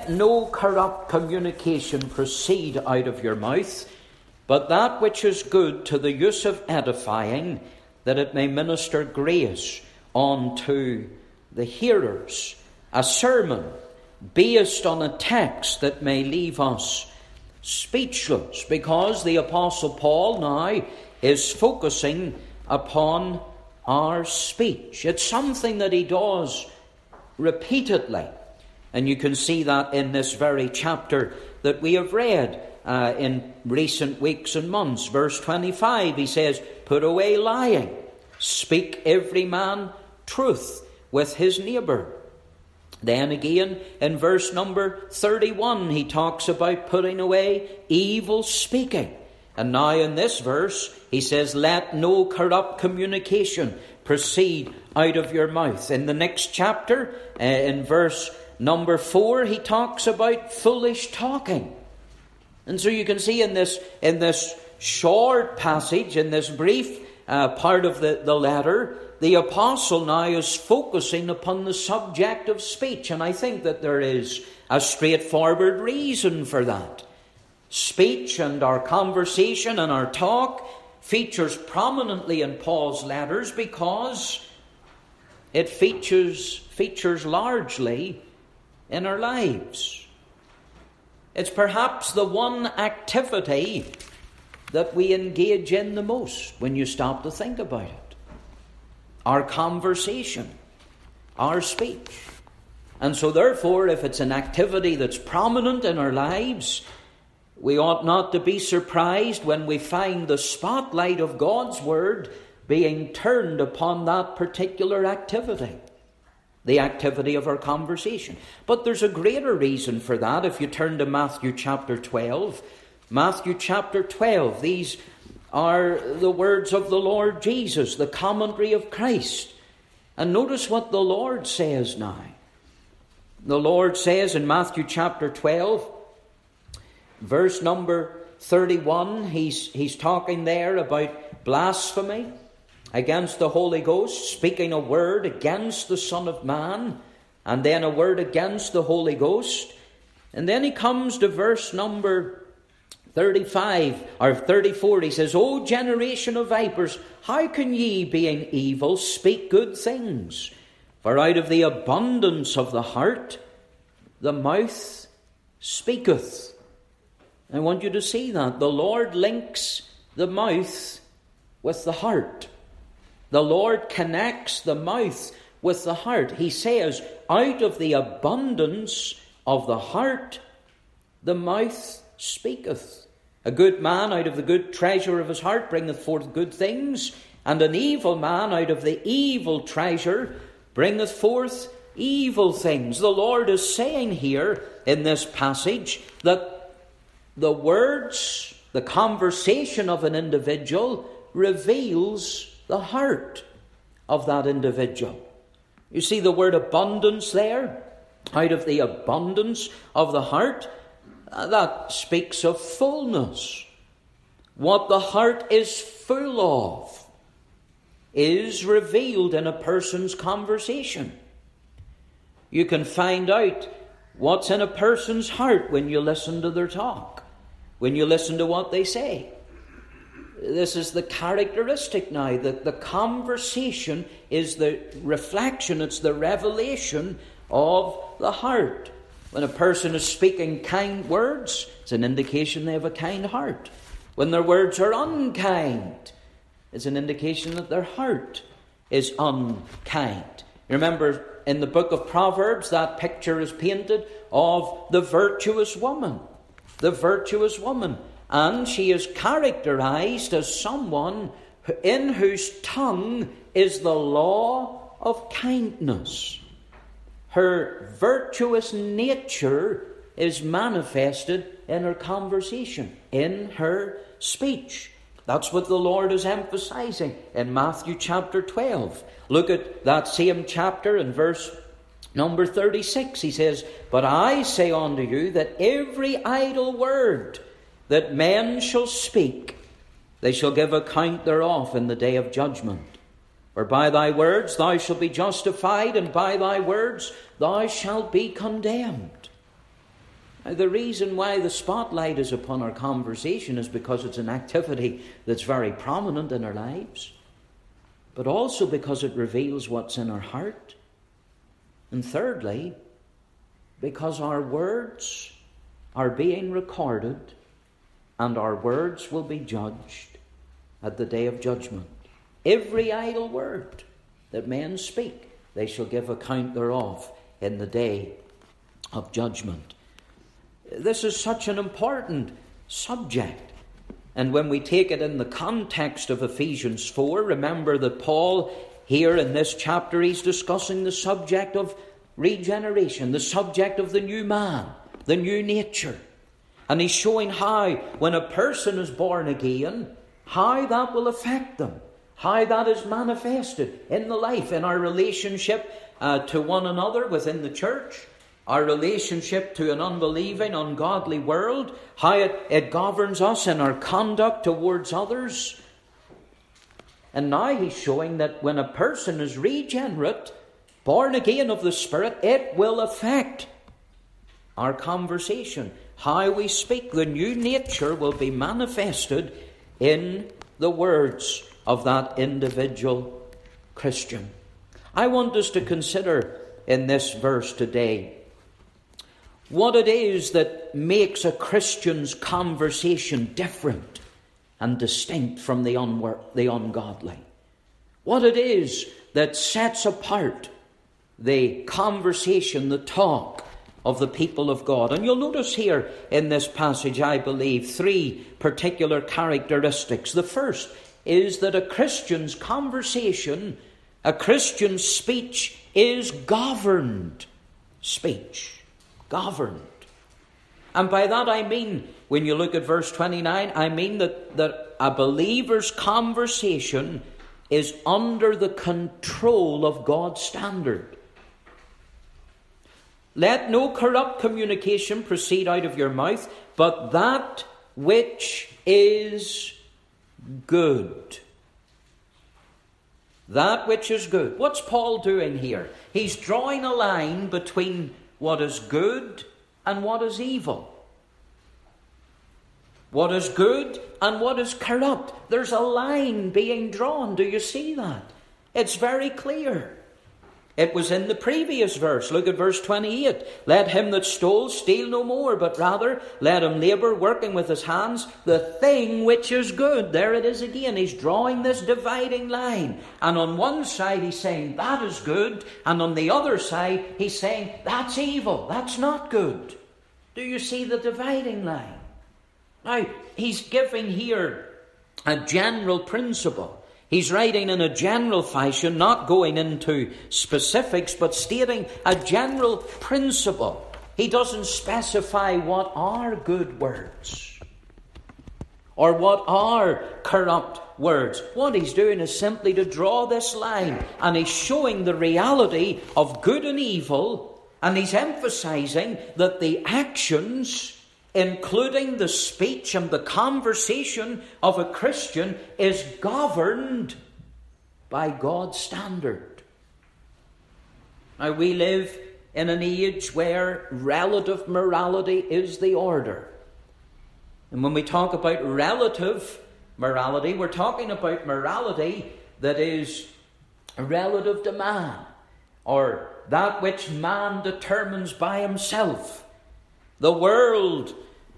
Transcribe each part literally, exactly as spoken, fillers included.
let no corrupt communication proceed out of your mouth, but that which is good to the use of edifying, that it may minister grace unto the hearers. A sermon based on a text that may leave us speechless, because the Apostle Paul now is focusing upon our speech. It's something that he does repeatedly. And you can see that in this very chapter that we have read uh, in recent weeks and months. Verse twenty-five, he says, put away lying, speak every man truth with his neighbour. Then again, in verse number thirty-one, he talks about putting away evil speaking. And now in this verse, he says, let no corrupt communication proceed out of your mouth. In the next chapter, uh, in verse number four, he talks about foolish talking. And so you can see in this, in this short passage, in this brief uh, part of the, the letter, the apostle now is focusing upon the subject of speech. And I think that there is a straightforward reason for that. Speech and our conversation and our talk features prominently in Paul's letters because it features, features largely in our lives. It's perhaps the one activity that we engage in the most when you stop to think about it. Our conversation, our speech. And so therefore, if it's an activity that's prominent in our lives, we ought not to be surprised when we find the spotlight of God's Word being turned upon that particular activity. The activity of our conversation. But there's a greater reason for that if you turn to Matthew chapter twelve. Matthew chapter twelve, these are the words of the Lord Jesus, the commentary of Christ. And notice what the Lord says now. The Lord says in Matthew chapter twelve, verse number thirty-one, he's, he's talking there about blasphemy against the Holy Ghost, speaking a word against the Son of Man, and then a word against the Holy Ghost. And then he comes to verse number thirty-five, or thirty-four, he says, O generation of vipers, how can ye, being evil, speak good things? For out of the abundance of the heart, the mouth speaketh. I want you to see that. The Lord links the mouth with the heart. The Lord connects the mouth with the heart. He says, out of the abundance of the heart, the mouth speaketh. A good man out of the good treasure of his heart bringeth forth good things, and an evil man out of the evil treasure bringeth forth evil things. The Lord is saying here in this passage that the words, the conversation of an individual reveals the heart of that individual. You see the word abundance there? Out of the abundance of the heart, that speaks of fullness. What the heart is full of is revealed in a person's conversation. You can find out what's in a person's heart when you listen to their talk, when you listen to what they say. This is the characteristic now, that the conversation is the reflection, it's the revelation of the heart. When a person is speaking kind words, it's an indication they have a kind heart. When their words are unkind, it's an indication that their heart is unkind. Remember, in the book of Proverbs, that picture is painted of the virtuous woman. The virtuous woman. And she is characterized as someone in whose tongue is the law of kindness. Her virtuous nature is manifested in her conversation, in her speech. That's what the Lord is emphasizing in Matthew chapter twelve. Look at that same chapter in verse number thirty-six. He says, But I say unto you that every idle word that men shall speak, they shall give account thereof in the day of judgment. For by thy words thou shalt be justified, and by thy words thou shalt be condemned. The reason why the spotlight is upon our conversation is because it's an activity that's very prominent in our lives, but also because it reveals what's in our heart. And thirdly, because our words are being recorded and our words will be judged at the day of judgment. Every idle word that men speak, they shall give account thereof in the day of judgment. This is such an important subject. And when we take it in the context of Ephesians four, remember that Paul, here in this chapter, he's discussing the subject of regeneration, the subject of the new man, the new nature. And he's showing how, when a person is born again, how that will affect them, how that is manifested in the life, in our relationship uh, to one another within the church, our relationship to an unbelieving, ungodly world, how it, it governs us in our conduct towards others. And now he's showing that when a person is regenerate, born again of the Spirit, it will affect our conversation, how we speak. The new nature will be manifested in the words of that individual Christian. I want us to consider in this verse today what it is that makes a Christian's conversation different and distinct from the, unwor- the ungodly. What it is that sets apart the conversation, the talk of the people of God. And you'll notice here in this passage, I believe, three particular characteristics. The first is that a Christian's conversation, a Christian's speech is governed speech. Governed. And by that I mean, when you look at verse twenty-nine, I mean that, that a believer's conversation is under the control of God's standard. Let no corrupt communication proceed out of your mouth, but that which is good. That which is good. What's Paul doing here? He's drawing a line between what is good and what is evil. What is good and what is corrupt. There's a line being drawn. Do you see that? It's very clear. It was in the previous verse. Look at verse twenty-eight. Let him that stole steal no more, but rather let him labour, working with his hands, the thing which is good. There it is again. He's drawing this dividing line. And on one side he's saying that is good, and on the other side he's saying that's evil, that's not good. Do you see the dividing line? Now, he's giving here a general principle. He's writing in a general fashion, not going into specifics, but stating a general principle. He doesn't specify what are good words or what are corrupt words. What he's doing is simply to draw this line, and he's showing the reality of good and evil, and he's emphasizing that the actions, including the speech and the conversation of a Christian, is governed by God's standard. Now, we live in an age where relative morality is the order. And when we talk about relative morality, we're talking about morality that is relative to man, or that which man determines by himself. The world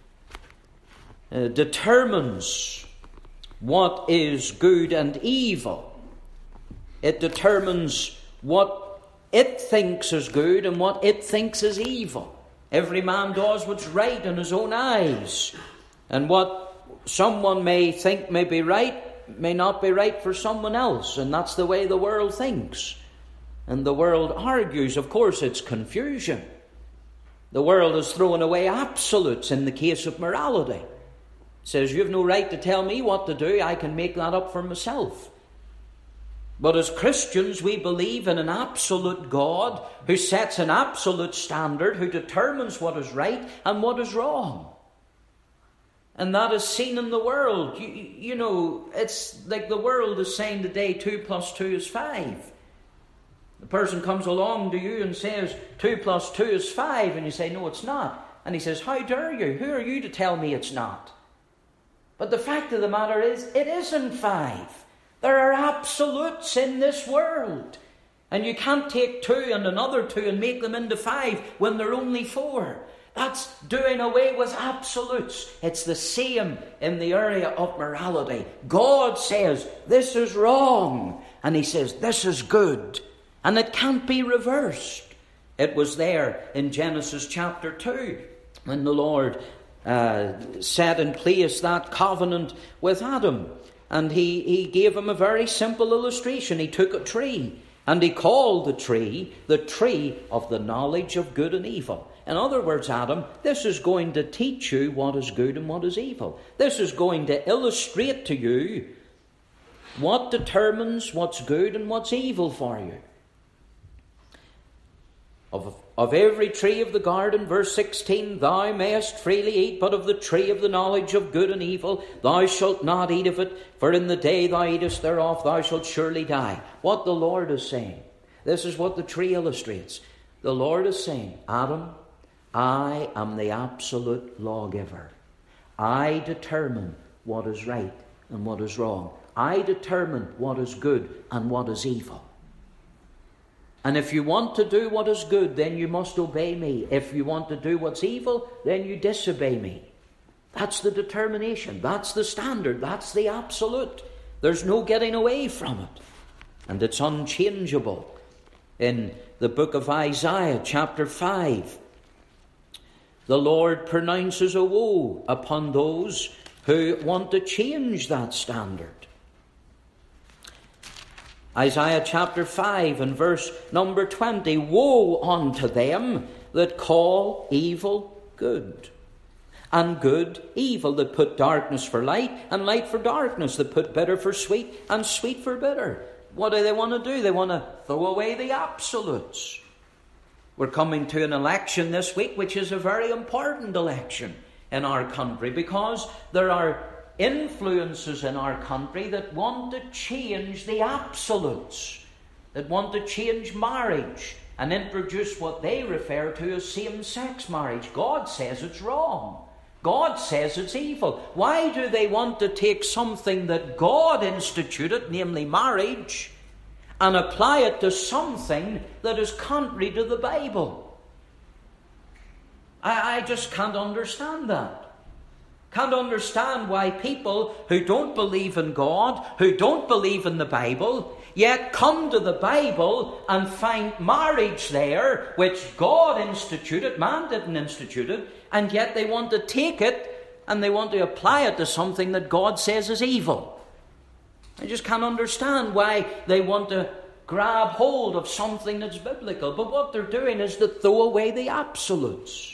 uh, determines what is good and evil. It determines what it thinks is good and what it thinks is evil. Every man does what's right in his own eyes. And what someone may think may be right may not be right for someone else. And that's the way the world thinks. And the world argues. Of course, it's confusion. The world is throwing away absolutes in the case of morality. It says, you have no right to tell me what to do. I can make that up for myself. But as Christians, we believe in an absolute God who sets an absolute standard, who determines what is right and what is wrong. And that is seen in the world. You, you know, it's like the world is saying today two plus two is five. The person comes along to you and says two plus two is five, and you say, no, it's not. And he says, how dare you? Who are you to tell me it's not? But the fact of the matter is, it isn't five. There are absolutes in this world. And you can't take two and another two and make them into five when they're only four. That's doing away with absolutes. It's the same in the area of morality. God says, this is wrong. And he says, this is good. And it can't be reversed. It was there in Genesis chapter two, when the Lord uh, set in place that covenant with Adam. And he, he gave him a very simple illustration. He took a tree, and he called the tree the tree of the knowledge of good and evil. In other words, Adam, this is going to teach you what is good and what is evil. This is going to illustrate to you what determines what's good and what's evil for you. Of, of every tree of the garden, verse sixteen, thou mayest freely eat, but of the tree of the knowledge of good and evil, thou shalt not eat of it, for in the day thou eatest thereof, thou shalt surely die. What the Lord is saying, this is what the tree illustrates. The Lord is saying, Adam, I am the absolute lawgiver. I determine what is right and what is wrong. I determine what is good and what is evil. And if you want to do what is good, then you must obey me. If you want to do what's evil, then you disobey me. That's the determination. That's the standard. That's the absolute. There's no getting away from it. And it's unchangeable. In the book of Isaiah, chapter five, the Lord pronounces a woe upon those who want to change that standard. Isaiah chapter five and verse number twenty. Woe unto them that call evil good, and good evil, that put darkness for light and light for darkness, that put bitter for sweet and sweet for bitter. What do they want to do? They want to throw away the absolutes. We're coming to an election this week, which is a very important election in our country, because there are influences in our country that want to change the absolutes, that want to change marriage and introduce what they refer to as same-sex marriage. God says it's wrong. God says it's evil. Why do they want to take something that God instituted, namely marriage, and apply it to something that is contrary to the Bible? I, I just can't understand that. Can't understand why people who don't believe in God, who don't believe in the Bible, yet come to the Bible and find marriage there, which God instituted, man didn't institute it, and yet they want to take it and they want to apply it to something that God says is evil. I just can't understand why they want to grab hold of something that's biblical. But what they're doing is to throw away the absolutes.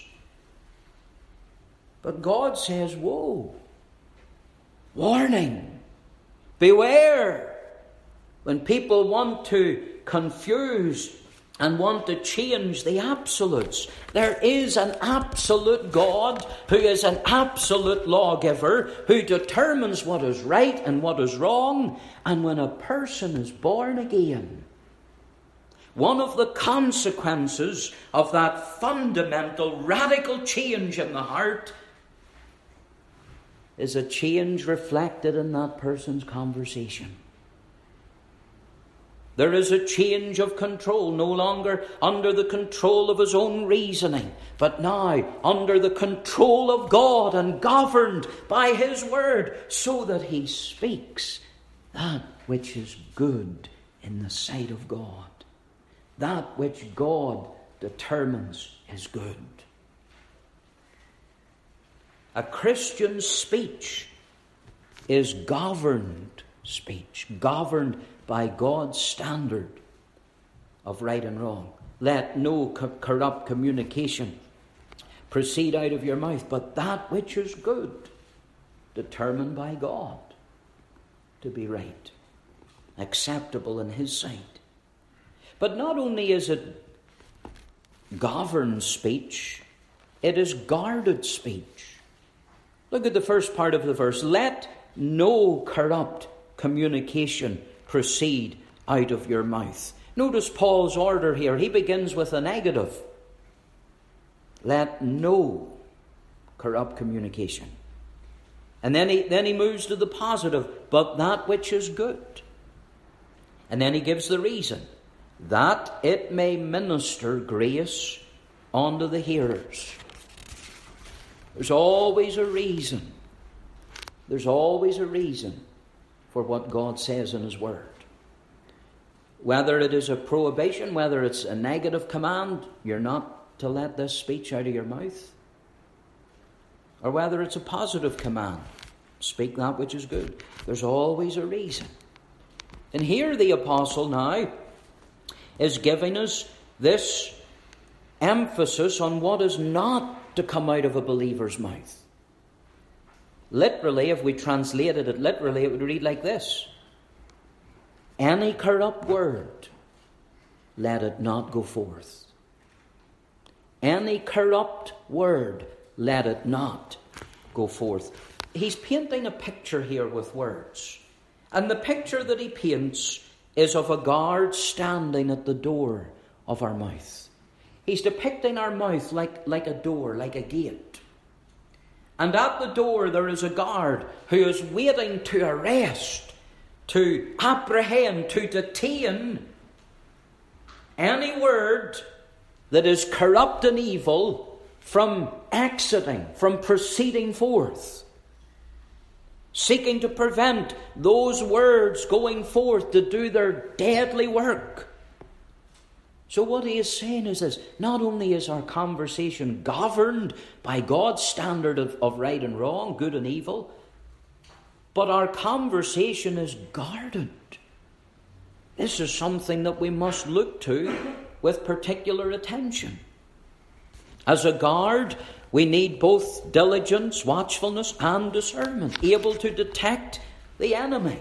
But God says, woe, warning, beware. When people want to confuse and want to change the absolutes, there is an absolute God who is an absolute lawgiver, who determines what is right and what is wrong. And when a person is born again, one of the consequences of that fundamental, radical change in the heart is a change reflected in that person's conversation. There is a change of control, no longer under the control of his own reasoning, but now under the control of God and governed by his word, so that he speaks that which is good in the sight of God, that which God determines is good. A Christian's speech is governed speech, governed by God's standard of right and wrong. Let no co- corrupt communication proceed out of your mouth, but that which is good, determined by God to be right, acceptable in his sight. But not only is it governed speech, it is guarded speech. Look at the first part of the verse. Let no corrupt communication proceed out of your mouth. Notice Paul's order here. He begins with a negative. Let no corrupt communication. And then he, then he moves to the positive, but that which is good. And then he gives the reason, that it may minister grace unto the hearers. There's always a reason. There's always a reason for what God says in His Word. Whether it is a prohibition, whether it's a negative command, you're not to let this speech out of your mouth. Or whether it's a positive command, speak that which is good. There's always a reason. And here the apostle now is giving us this emphasis on what is not to come out of a believer's mouth. Literally, if we translated it literally, it would read like this: any corrupt word, let it not go forth. Any corrupt word, let it not go forth. He's painting a picture here with words. And the picture that he paints is of a guard standing at the door of our mouth. He's depicting our mouth like, like a door, like a gate. And at the door there is a guard who is waiting to arrest, to apprehend, to detain any word that is corrupt and evil from exiting, from proceeding forth. Seeking to prevent those words going forth to do their deadly work. So what he is saying is this: not only is our conversation governed by God's standard of, of right and wrong, good and evil, but our conversation is guarded. This is something that we must look to with particular attention. As a guard, we need both diligence, watchfulness, and discernment, able to detect the enemy.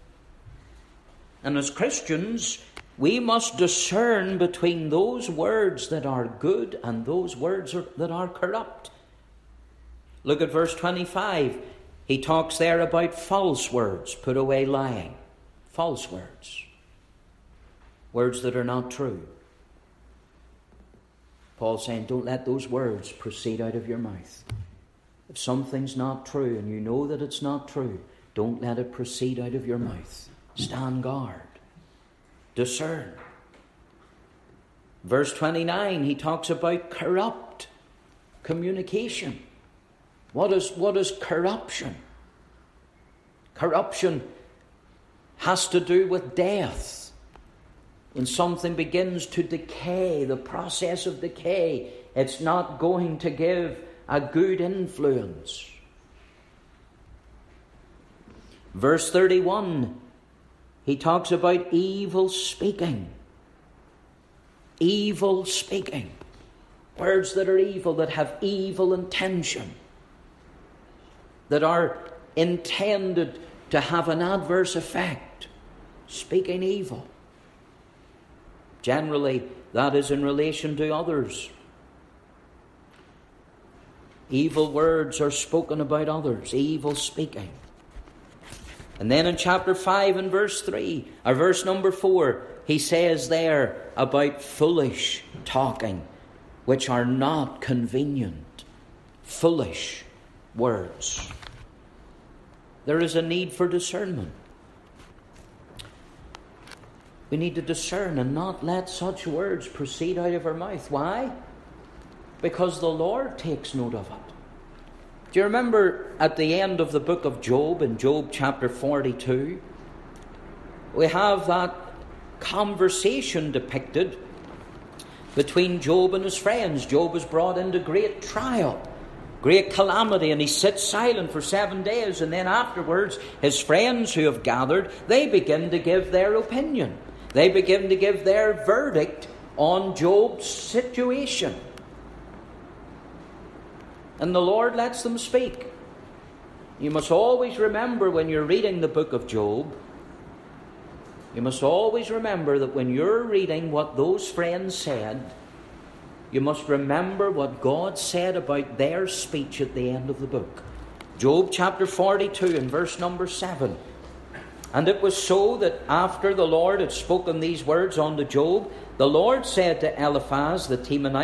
And as Christians, we must discern between those words that are good and those words are, that are corrupt. Look at verse twenty-five. He talks there about false words. Put away lying. False words. Words that are not true. Paul's saying, don't let those words proceed out of your mouth. If something's not true and you know that it's not true, don't let it proceed out of your mouth. Stand guard. Discern. Verse twenty-nine, he talks about corrupt communication. What is, what is corruption? Corruption has to do with death. When something begins to decay, the process of decay, it's not going to give a good influence. Verse thirty-one, he talks about evil speaking. Evil speaking. Words that are evil, that have evil intention, that are intended to have an adverse effect. Speaking evil. Generally, that is in relation to others. Evil words are spoken about others. Evil speaking. And then in chapter five and verse three, or verse number four, he says there about foolish talking, which are not convenient. Foolish words. There is a need for discernment. We need to discern and not let such words proceed out of our mouth. Why? Because the Lord takes note of it. Do you remember at the end of the book of Job, in Job chapter forty-two, we have that conversation depicted between Job and his friends. Job is brought into great trial, great calamity, and he sits silent for seven days, and then afterwards his friends who have gathered, they begin to give their opinion. They begin to give their verdict on Job's situation. And the Lord lets them speak. You must always remember when you're reading the book of Job, you must always remember that when you're reading what those friends said, you must remember what God said about their speech at the end of the book. Job chapter forty-two and verse number seven. And it was so that after the Lord had spoken these words unto Job, the Lord said to Eliphaz the Temanite,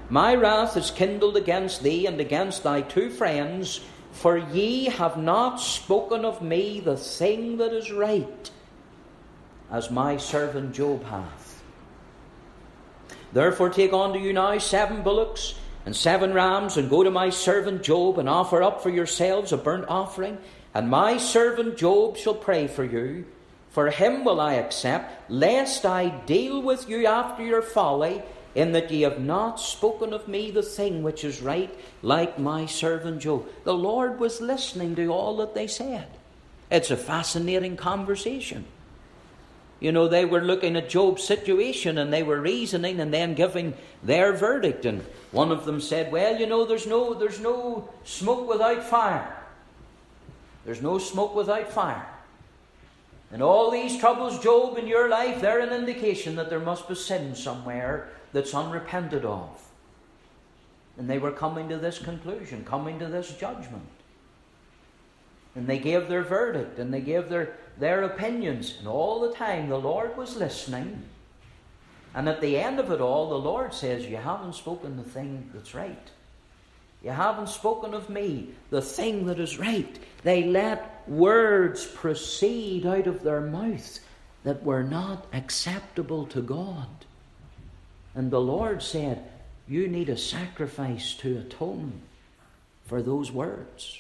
My wrath is kindled against thee and against thy two friends, for ye have not spoken of me the thing that is right, as my servant Job hath. Therefore take unto you now seven bullocks and seven rams, and go to my servant Job, and offer up for yourselves a burnt offering, and my servant Job shall pray for you. For him will I accept, lest I deal with you after your folly, in that ye have not spoken of me the thing which is right, like my servant Job. The Lord was listening to all that they said. It's a fascinating conversation. You know, they were looking at Job's situation, and they were reasoning and then giving their verdict. And one of them said, well, you know, there's no, there's no smoke without fire. There's no smoke without fire. And all these troubles, Job, in your life, they're an indication that there must be sin somewhere that's unrepented of. And they were coming to this conclusion, coming to this judgment. And they gave their verdict, and they gave their, their opinions. And all the time the Lord was listening. And at the end of it all, the Lord says, you haven't spoken the thing that's right. You haven't spoken of me, the thing that is right. They let words proceed out of their mouth that were not acceptable to God. And the Lord said, you need a sacrifice to atone for those words.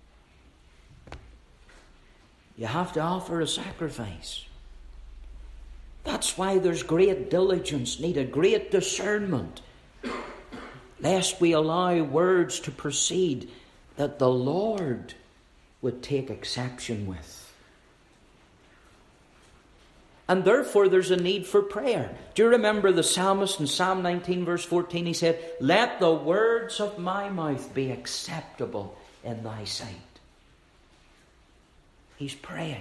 You have to offer a sacrifice. That's why there's great diligence needed, great discernment, lest we allow words to proceed that the Lord would take exception with. And therefore there's a need for prayer. Do you remember the psalmist in Psalm nineteen verse fourteen? He said, let the words of my mouth be acceptable in thy sight. He's praying.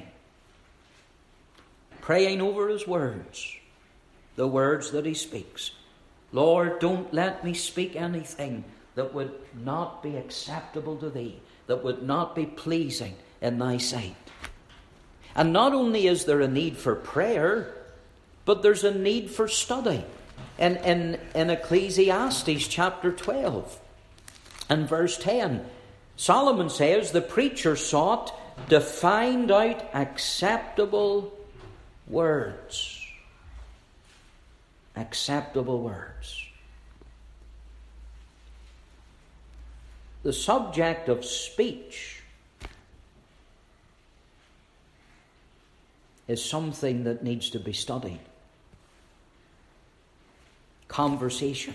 Praying over his words. The words that he speaks. Lord, don't let me speak anything that would not be acceptable to thee, that would not be pleasing in thy sight. And not only is there a need for prayer, but there's a need for study. In, in, in Ecclesiastes chapter twelve and verse ten, Solomon says, the preacher sought to find out acceptable words. Acceptable words. The subject of speech is something that needs to be studied. Conversation.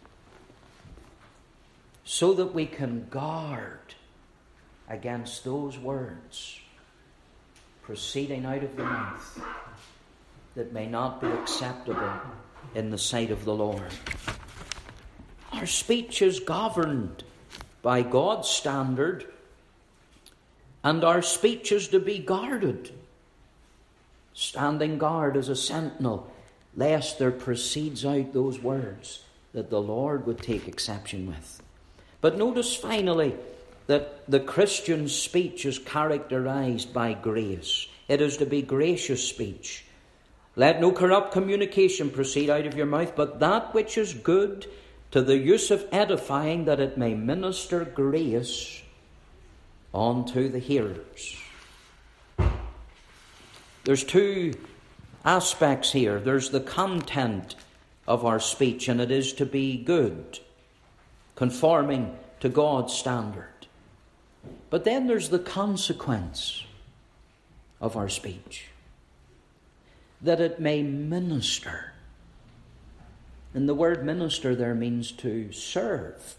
So that we can guard against those words proceeding out of the mouth that may not be acceptable in the sight of the Lord. Our speech is governed by God's standard, and our speech is to be guarded, standing guard as a sentinel, lest there proceeds out those words that the Lord would take exception with. But notice finally that the Christian's speech is characterized by grace. It is to be gracious speech. Let no corrupt communication proceed out of your mouth, but that which is good to the use of edifying, that it may minister grace unto the hearers. There's two aspects here. There's the content of our speech, and it is to be good, conforming to God's standard. But then there's the consequence of our speech, that it may minister. And the word minister there means to serve.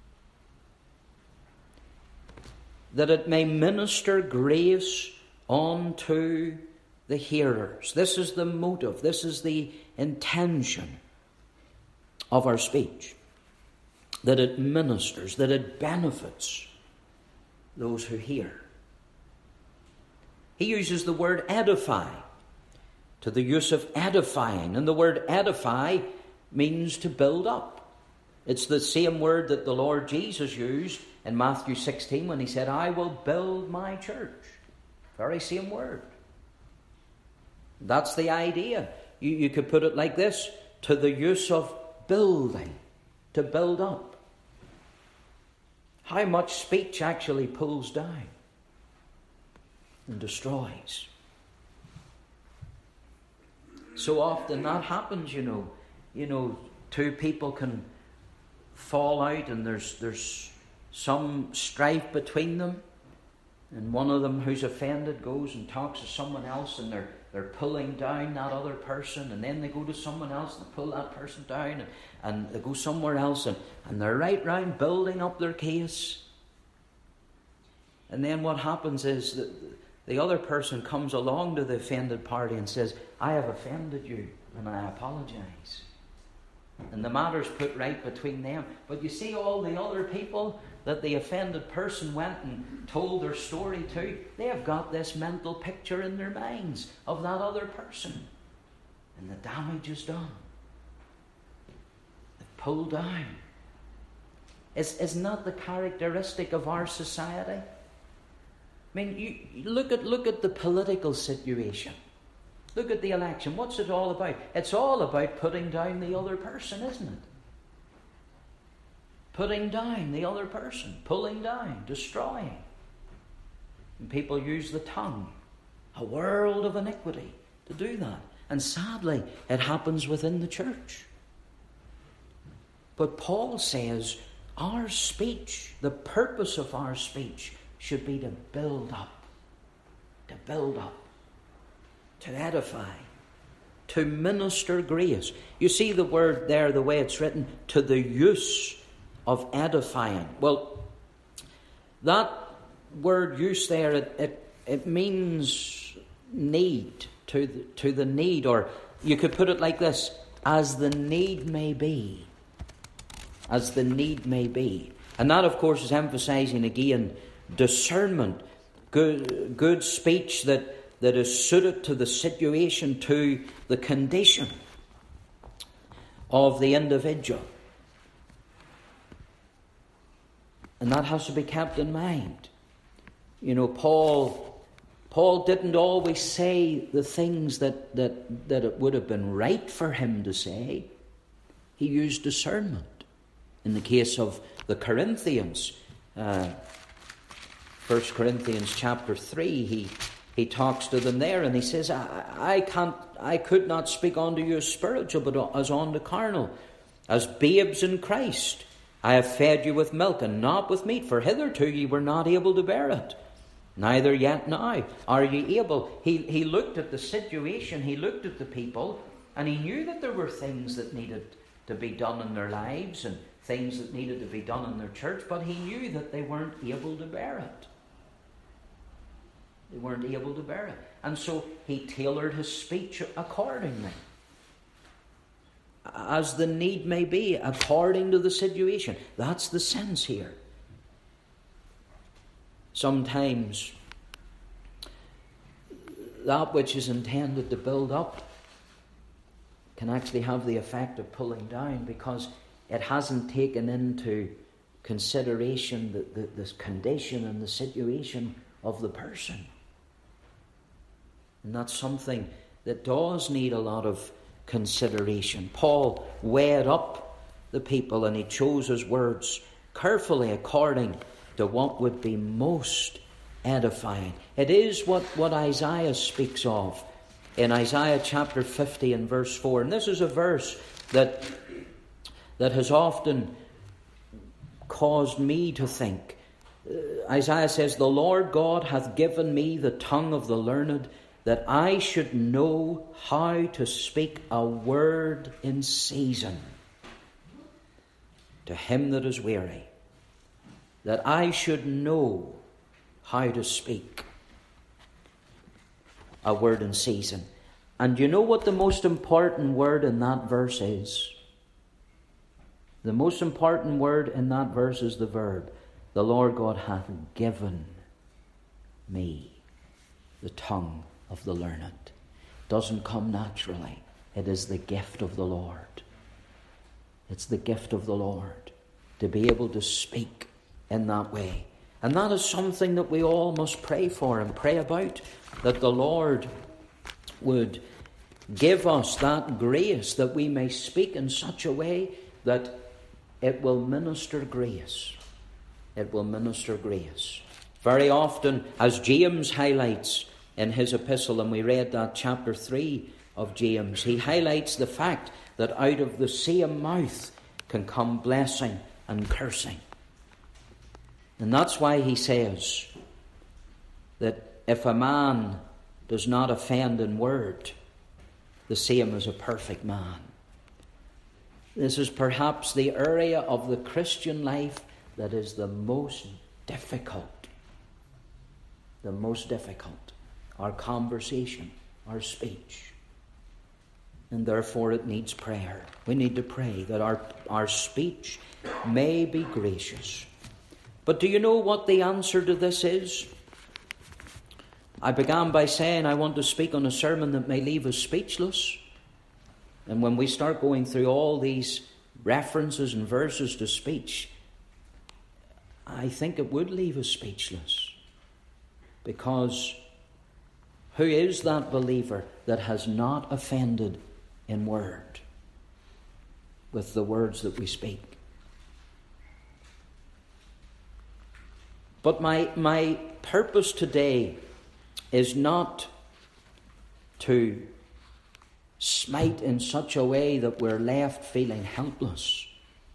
That it may minister grace unto the hearers. This is the motive, this is the intention of our speech. That it ministers, that it benefits those who hear. He uses the word edify, to the use of edifying. And the word edify means to build up. It's the same word that the Lord Jesus used in Matthew sixteen when he said, I will build my church. Very same word. That's the idea. You, you could put it like this, to the use of building. to build up? How much speech actually pulls down and destroys? So often that happens, you know. You know, two people can fall out and there's there's some strife between them, and one of them who's offended goes and talks to someone else, and they're they're pulling down that other person, and then they go to someone else and pull that person down, and, and they go somewhere else, and, and they're right round building up their case. And then what happens is that the other person comes along to the offended party and says, I have offended you and I apologize. And the matter's put right between them. But you see, all the other people that the offended person went and told their story to, they have got this mental picture in their minds of that other person. And the damage is done. They've pulled down. Is, isn't that the characteristic of our society? I mean, you, you look at look at the political situation. Look at the election. What's it all about? It's all about putting down the other person, isn't it? Putting down the other person, pulling down, destroying. And people use the tongue, a world of iniquity, to do that. And sadly, it happens within the church. But Paul says our speech, the purpose of our speech, should be to build up, to build up, to edify, to minister grace. You see the word there, the way it's written, to the use of edifying. Well, that word use there, it, it, it means need, to the, to the need, or you could put it like this, as the need may be. As the need may be. And that, of course, is emphasizing again discernment, good, good speech that that is suited to the situation, to the condition of the individual. And that has to be kept in mind. You know, Paul Paul didn't always say the things that, that, that it would have been right for him to say. He used discernment. In the case of the Corinthians, uh, First Corinthians chapter three, he He talks to them there and he says, I, I can't, I could not speak unto you as spiritual, but as unto carnal, as babes in Christ. I have fed you with milk and not with meat, for hitherto ye were not able to bear it. Neither yet now are ye able. He, he looked at the situation, he looked at the people, and he knew that there were things that needed to be done in their lives and things that needed to be done in their church, but he knew that they weren't able to bear it. They weren't able to bear it. And so he tailored his speech accordingly. As the need may be, according to the situation. That's the sense here. Sometimes that which is intended to build up can actually have the effect of pulling down, because it hasn't taken into consideration the, the, the condition and the situation of the person. And that's something that does need a lot of consideration. Paul weighed up the people and he chose his words carefully according to what would be most edifying. It is what, what Isaiah speaks of in Isaiah chapter fifty and verse four. And this is a verse that, that has often caused me to think. Uh, Isaiah says, the Lord God hath given me the tongue of the learned, that I should know how to speak a word in season to him that is weary. That I should know how to speak a word in season. And you know what the most important word in that verse is? The most important word in that verse is the verb, the Lord God hath given me the tongue of the learned. It doesn't come naturally. It is the gift of the Lord. It's the gift of the Lord to be able to speak in that way. And that is something that we all must pray for and pray about, that the Lord would give us that grace that we may speak in such a way that it will minister grace. It will minister grace. Very often, as James highlights in his epistle, and we read that chapter three of James, he highlights the fact that out of the same mouth can come blessing and cursing. And that's why he says that if a man does not offend in word, the same as a perfect man. This is perhaps the area of the Christian life that is the most difficult. The most difficult. Our conversation, our speech. And therefore it needs prayer. We need to pray that our, our speech may be gracious. But do you know what the answer to this is? I began by saying I want to speak on a sermon that may leave us speechless. And when we start going through all these references and verses to speech, I think it would leave us speechless. Because who is that believer that has not offended in word with the words that we speak? But my, my purpose today is not to smite in such a way that we're left feeling helpless.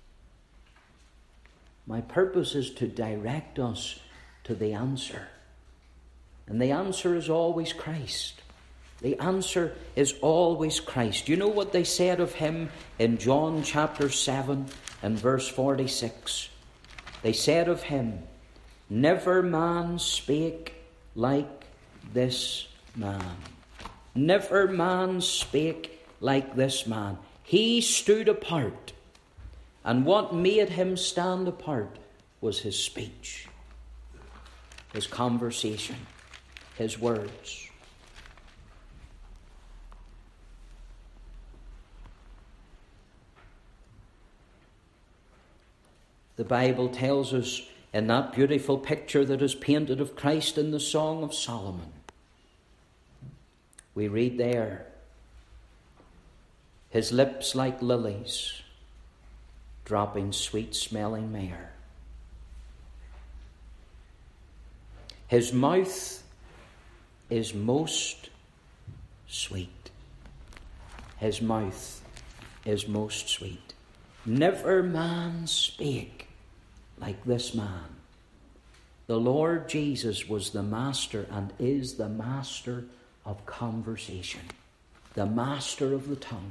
My purpose is to direct us to the answer. And the answer is always Christ. The answer is always Christ. You know what they said of him in John chapter seven and verse forty-six? They said of him, "Never man spake like this man. Never man spake like this man. He stood apart, and what made him stand apart was his speech, his conversation, his words." The Bible tells us in that beautiful picture that is painted of Christ in the Song of Solomon, we read there, "His lips like lilies, dropping sweet-smelling myrrh. His mouth is most sweet." His mouth is most sweet. Never man spake like this man. The Lord Jesus was the master and is the master of conversation, the master of the tongue.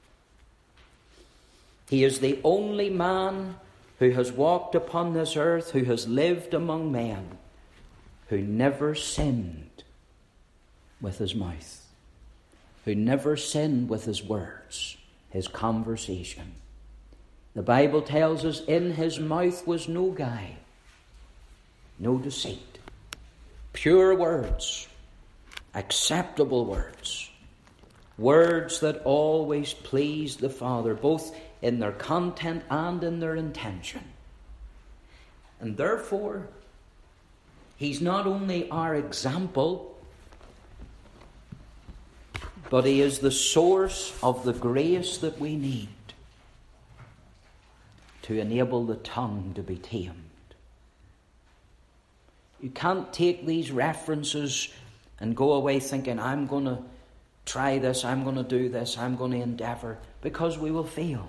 He is the only man who has walked upon this earth, who has lived among men, who never sinned with his mouth, who never sinned with his words, his conversation. The Bible tells us in his mouth was no guile, no deceit, pure words, acceptable words, words that always pleased the Father, both in their content and in their intention. And therefore, he's not only our example, but he is the source of the grace that we need to enable the tongue to be tamed. You can't take these references and go away thinking, I'm going to try this, I'm going to do this, I'm going to endeavour, because we will fail.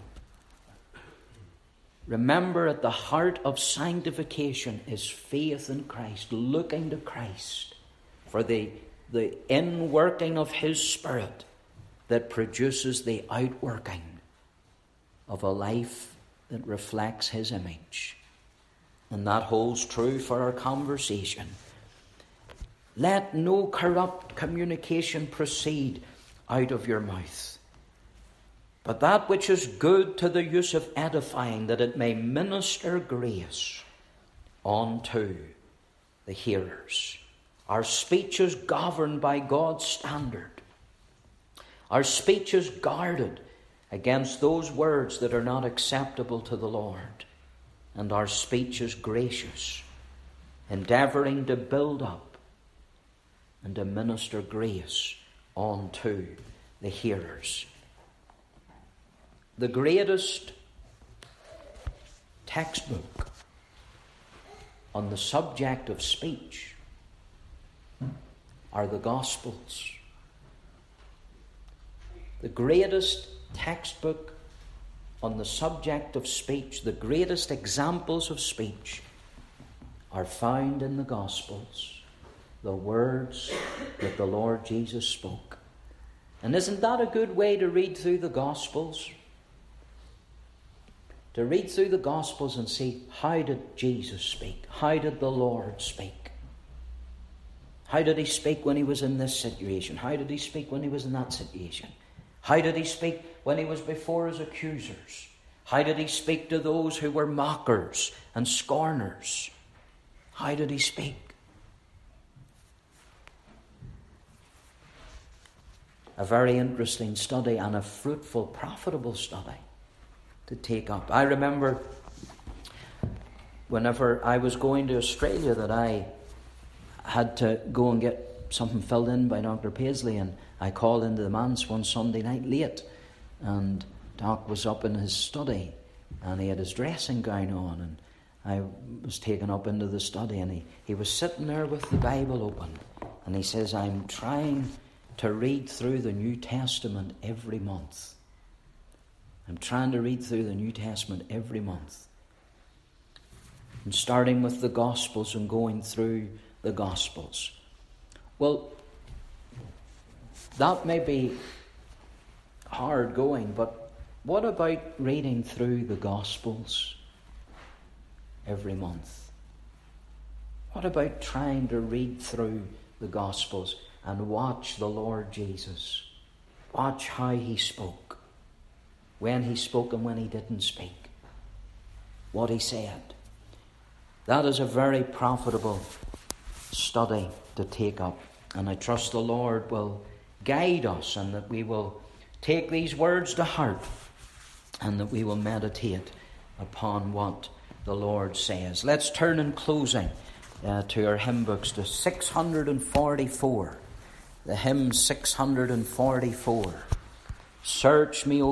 Remember, at the heart of sanctification is faith in Christ, looking to Christ for the, the inworking of his Spirit that produces the outworking of a life that reflects his image. And that holds true for our conversation. Let no corrupt communication proceed out of your mouth, but that which is good to the use of edifying, that it may minister grace unto the hearers. Our speech is governed by God's standard. Our speech is guarded against those words that are not acceptable to the Lord. And our speech is gracious, endeavouring to build up and to minister grace unto the hearers. The greatest textbook on the subject of speech are the Gospels. The greatest textbook on the subject of speech, the greatest examples of speech, are found in the Gospels, the words that the Lord Jesus spoke. And isn't that a good way to read through the Gospels? To read through the Gospels and see, how did Jesus speak? How did the Lord speak? How did he speak when he was in this situation? How did he speak when he was in that situation? How did he speak when he was before his accusers? How did he speak to those who were mockers and scorners? How did he speak? A very interesting study and a fruitful, profitable study to take up. I remember whenever I was going to Australia that I had to go and get something filled in by Doctor Paisley, and I called into the manse one Sunday night late, and Doc was up in his study and he had his dressing gown on, and I was taken up into the study, and he, he was sitting there with the Bible open, and he says, I'm trying to read through the New Testament every month. I'm trying to read through the New Testament every month. And starting with the Gospels and going through the Gospels. Well, that may be hard going, but what about reading through the Gospels every month? What about trying to read through the Gospels and watch the Lord Jesus? Watch how he spoke. When he spoke and when he didn't speak. What he said. That is a very profitable study to take up. And I trust the Lord will guide us, and that we will take these words to heart, and that we will meditate upon what the Lord says. Let's turn in closing uh, to our hymn books to six hundred forty-four. The hymn six hundred forty-four. Search me, O